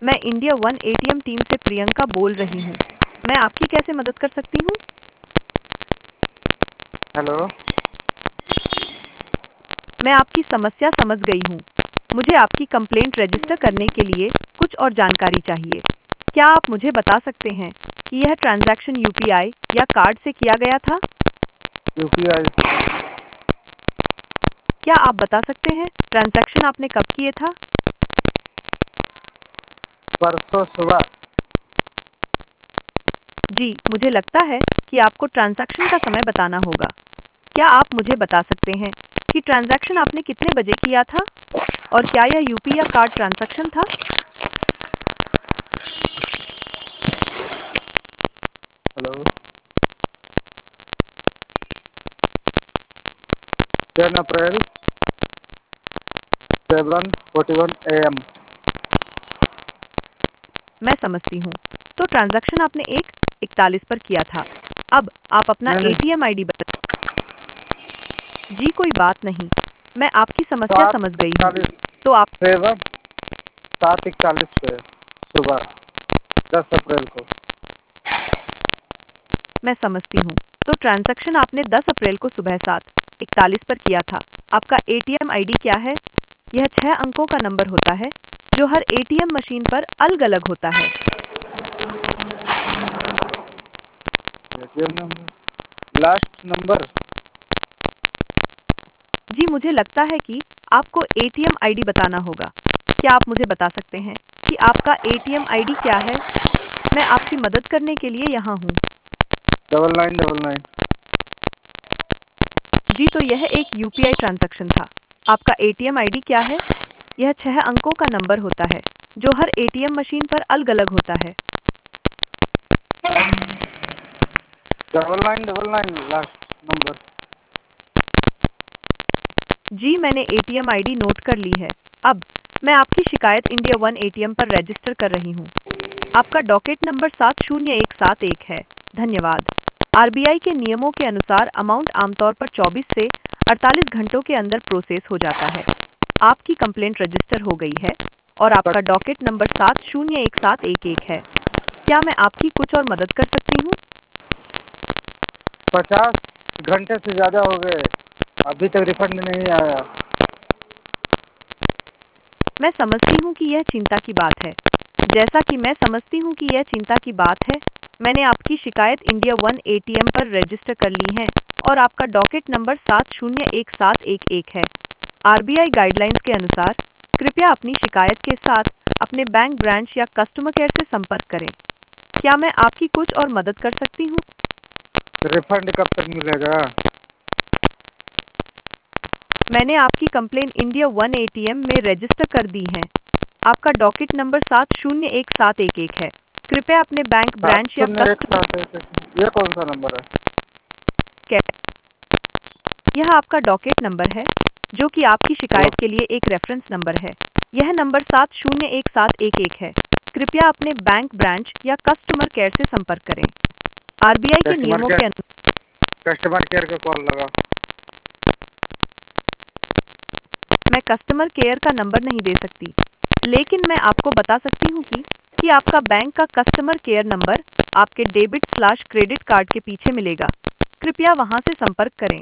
मैं India one ATM team से प्रियंका बोल रही हूँ। मैं आपकी कैसे मदद कर सकती हूँ? हेलो। मैं आपकी समस्या समझ गई हूँ। मुझे आपकी कंप्लेंट रजिस्टर करने के लिए कुछ और जानकारी चाहिए। क्या आप मुझे बता सकते हैं कि यह ट्रांजैक्शन यूपीआई या कार्ड से किया गया था? यूपीआई। क्या आप बता सकते हैं ट्रांजैक्शन आपने कब किए था? परसों सुबह। जी, मुझे लगता है कि आपको ट्रांजैक्शन का समय बताना होगा। क्या आप मुझे बता सकते हैं कि ट्रांजैक्शन आपने कितने बजे किया था और क्या यह यूपी या कार्ड ट्रांजैक्शन था? हेलो। 10 April 7:41 AM। मैं समझती हूँ। तो ट्रांजैक्शन आपने 1:41 पर किया था। अब आप अपना नहीं, एटीएम आईडी बता। जी कोई बात नहीं। मैं आपकी समस्या समझ गई हूँ। 7:41 तो आप 7:41 पे सुबह 10 अप्रैल को। मैं समझती हूँ। तो ट्रांजैक्शन आपने 10 अप्रैल को सुबह 7:41 पर किया था। आपका एटीएम आईडी क्या है? यह 6 अंकों का नंबर होता है जो हर एटीएम मशीन पर अलग-अलग होता है। ATM number, last number. जी मुझे लगता है कि आपको एटीएम आईडी बताना होगा। क्या आप मुझे बता सकते हैं कि आपका एटीएम आईडी क्या है? मैं आपकी मदद करने के लिए यहाँ हूँ। 9999। जी तो यह एक यूपीआई ट्रांजैक्शन था। आपका एटीएम आईडी क्या है? यह 6 अंकों का नंबर होता है जो हर एटीएम मशीन पर अलग-अलग होता है। 9999 लास्ट नंबर। जी मैंने एटीएम आईडी नोट कर ली है। अब मैं आपकी शिकायत इंडिया वन एटीएम पर रजिस्टर कर रही हूँ। आपका डॉकेट नंबर 70171 है। धन्यवाद। आरबीआई के नियमों के अनुसार अमाउंट आमतौर पर 24 से 48 घंटों के अंदर प्रोसेस हो जाता है। आपकी कंप्लेंट रजिस्टर हो गई है और आपका डॉकेट नंबर 70171 है। क्या मैं आपकी कुछ और मदद कर सकती हूँ? 50 घंटे से ज़्यादा हो गए, अभी तक रिफंड नहीं आया। मैं समझती हूँ कि यह चिंता की बात है। जैसा कि मैं समझती हूँ कि यह चिंता की बात है, मैंने आपकी शिकायत इंडिया वन एटीएम पर रजिस्टर कर ली है और आपका डॉकेट नंबर 70171 है। आरबीआई गाइडलाइंस के अनुसार कृपया अपनी शिकायत के साथ अपने बैंक ब्रांच या कस्टमर केयर से संपर्क करें। क्या मैं आपकी कुछ और मदद कर सकती हूँ? रिफंड कब तक मिलेगा? मैंने आपकी कंप्लेन इंडिया वन एटीएम में रजिस्टर कर दी है। आपका डॉकेट नंबर 70171 है। कृपया अपने बैंक ब्रांच या 70171, ये कौन सा नंबर है? यह आपका डॉकेट नंबर है जो कि आपकी शिकायत के लिए एक रेफरेंस नंबर है। यह नंबर 70171 है। कृपया अपने बैंक ब्रांच या कस्टमर केयर से संपर्क करें। आरबीआई के नियमों के अनुसार कस्टमर केयर का कॉल लगा। मैं कस्टमर केयर का नंबर नहीं दे सकती, लेकिन मैं आपको बता सकती हूँ कि आपका बैंक का कस्टमर केयर नंबर आपके डेबिट/क्रेडिट कार्ड के पीछे मिलेगा। कृपया वहां से संपर्क करें।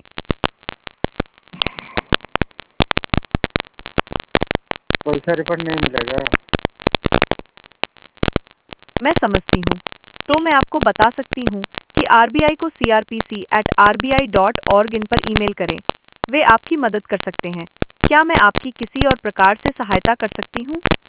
पैसा रिफंड नहीं मिलेगा? मैं समझती हूँ। तो मैं आपको बता सकती हूँ कि आरबीआई को crpc@rbi.org इन पर ईमेल करें। वे आपकी मदद कर सकते हैं। क्या मैं आपकी किसी और प्रकार से सहायता कर सकती हूँ?